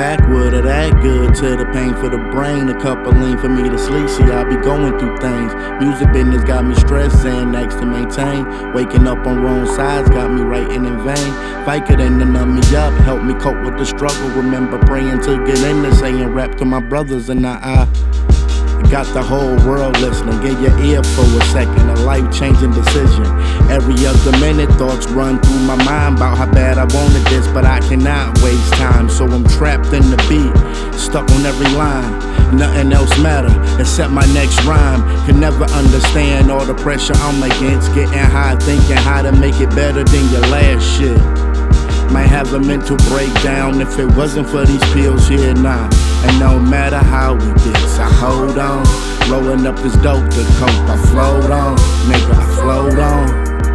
backwood of that good to the pain for the brain. A couple lean for me to sleep. See, I be going through things. Music business got me stressed, Xanax to maintain. Waking up on wrong sides got me writing in vain. Vicodin to numb me up, help me cope with the struggle. Remember praying to get in there, saying rap to my brothers, and I got the whole world listening. Get your ear for a second, a life-changing decision. Every other minute, thoughts run through my mind about how bad I wanted this, but I cannot waste time. So I'm trapped in the beat, stuck on every line. Nothing else matter except my next rhyme. Can never understand all the pressure I'm against. Getting high, thinking how to make it better than your last shit. Might have a mental breakdown if it wasn't for these pills here now. And no matter how it gets, I hold on. Rolling up this dope to cope, I float on. Nigga, I float on.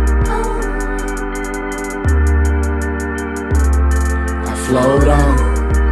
I float on.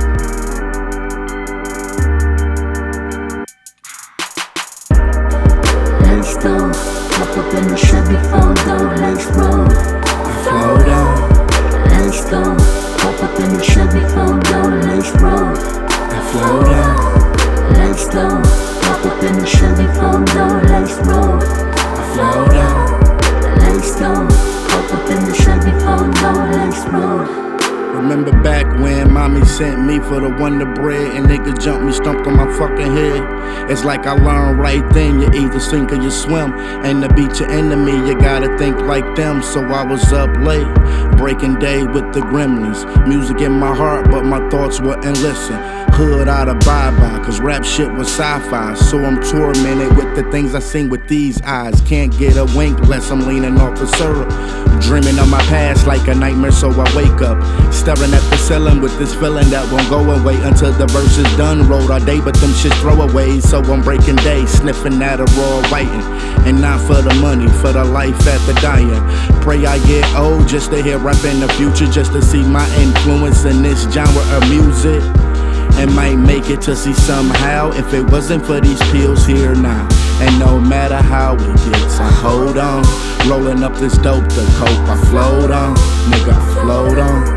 Let's go. Hop up in the Chevy photo, let's roll. I float on. Let's go. Hop up in the Chevy photo, let's roll. I float on. Let's go. Hop up in the Chevy photo, let's roll. I float on. Let's go. Hop up in the Chevy photo, let's roll. Remember back when mommy sent me for the Wonder Bread and niggas jumped me, stumped on my fucking head. It's like I learned right then, you either sink or you swim. And to beat your enemy, you gotta think like them. So I was up late, breaking day with the gremlins. Music in my heart, but my thoughts wouldn't listen. Hood out of bye-bye, cause rap shit was sci-fi. So I'm tormented with the things I seen with these eyes. Can't get a wink unless I'm leaning off the syrup. Dreaming of my past like a nightmare, so I wake up staring at the ceiling with this feeling that won't go away until the verse is done. Wrote all day, but them shit throwaways. So I'm breaking days, sniffing at a raw writing. And not for the money, for the life at the dying. Pray I get old just to hear rap in the future, just to see my influence in this genre of music. And might make it to see somehow if it wasn't for these pills here now. And no matter how it gets, I hold on. Rolling up this dope to cope, I float on. Nigga, I float on.